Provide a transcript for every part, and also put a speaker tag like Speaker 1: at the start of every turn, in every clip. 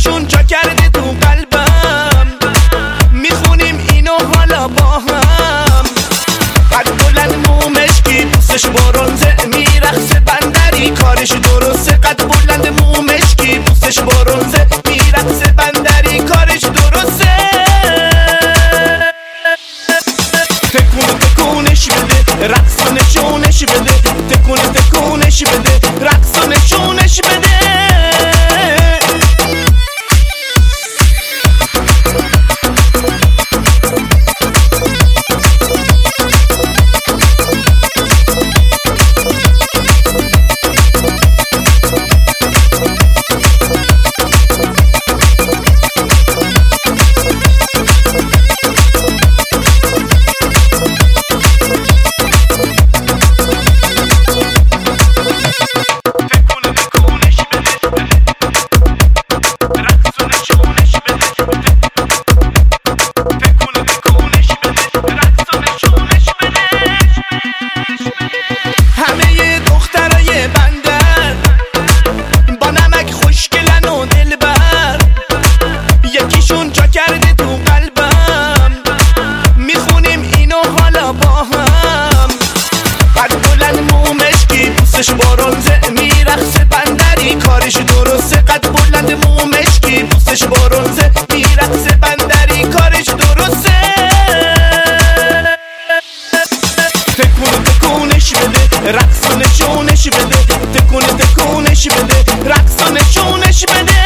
Speaker 1: یکیشون جا کرده تو قلبم، میخونیم اینو حالا با هم. قد بلند مو مشکی پوستش برنزه، میرقصه بندری کارش درسته. قد بلند مو مشکی پوستش برنزه، میرقصه بندری کارش درسته. تکون تکونش بده، رقص و نشونش بده. تکون تکونش بده، رقص و نشونش بده. برنزه، میرقصه بندری کارش درسته. قد بلند مو مشکی پوستش برنزه، میرقصه بندری کارش درسته. تکون تکونش بده، رقص و نشونش بده. تکون تکونش بده، رقص و نشونش بده.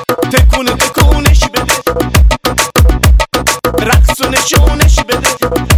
Speaker 1: تکون تکونش بده، رقص و نشونش بده.